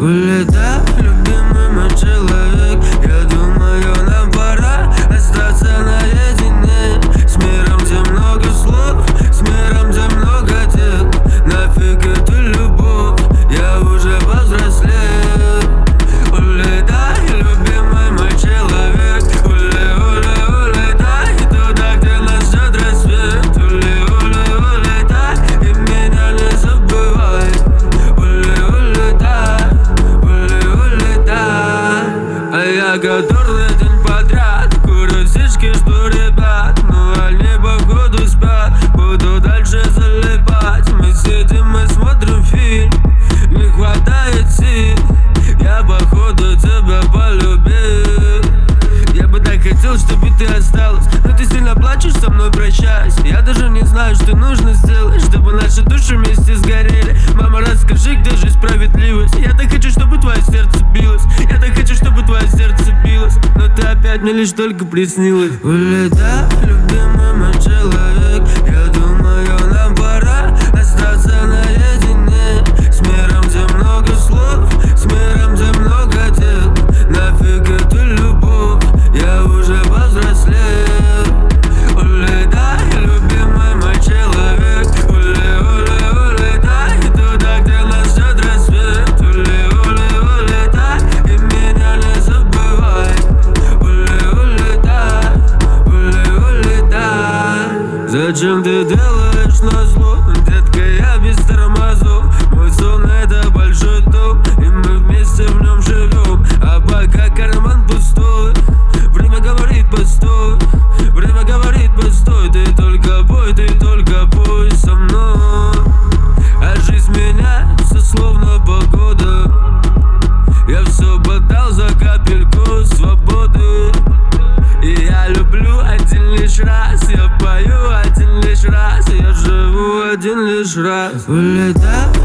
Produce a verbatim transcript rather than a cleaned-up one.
Улетай, любимый мой человек. Я думаю, нам пора остаться наедине. С миром, где много слов, с миром, где много дел. Нафиг эту любовь, я уже повзрослел. Улетай, любимый мой человек. Уле, уле, улетай туда, где нас ждет рассвет. Уле, уле, улетай и меня не забывай. Уле, улетай, уле, улетай. А я который день подряд курю сишки, жду ребят. Ну они походу спят, буду дальше залипать. Мы сидим, мы смотрим фильм, не хватает сил. Я походу тебя полюбил. Я бы так хотел, чтобы ты осталась, но ты сильно плачешь, со мной прощаясь. Я даже не знаю, что нужно сделать, чтобы наши души вместе сгорели. Мама, расскажи, где же справедливость? Я так хочу, чтобы твое сердце билось. Я так хочу, чтобы твое сердце билось. Но ты опять мне лишь только приснилась. Улетай, любимый мой человек. Я думаю, нам пора остаться наедине. С миром, где много слов, с миром, где много дел. Нафиг эту любовь, я уже повзрослел. Улетай, любимый мой человек. Уле, уле, улетай туда, где нас ждет рассвет. Уле, уле, улетай и меня не забывай. Уле, улетай, уле, улетай. Зачем ты делаешь назло, детка, я без тормозов. Мой сон это большой дом, и мы вместе в нем живем. А пока карман пустой, время говорит постой. Время говорит постой, ты только пой, ты только пой со мной. А жизнь меняется словно погода. Я все подал за капельку свободы. И я люблю один лишь раз, я пою один лишь раз, я живу один лишь раз. Улетай,